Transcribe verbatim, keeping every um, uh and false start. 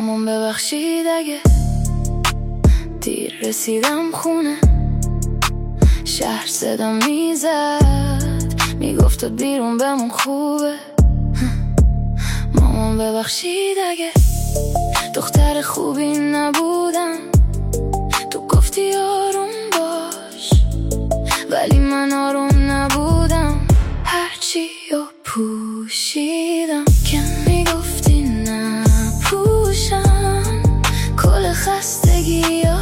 مامان ببخشید اگه دیر رسیدم خونه، شهر صدا میزد میگفت تو بیرون بمون خوبه. مامان ببخشید اگه دختر خوبی نبودم، تو گفتی آروم باش ولی من آروم نبودم. هرچی رو پوشیدم که میگفتی نپوشم، کل خستگی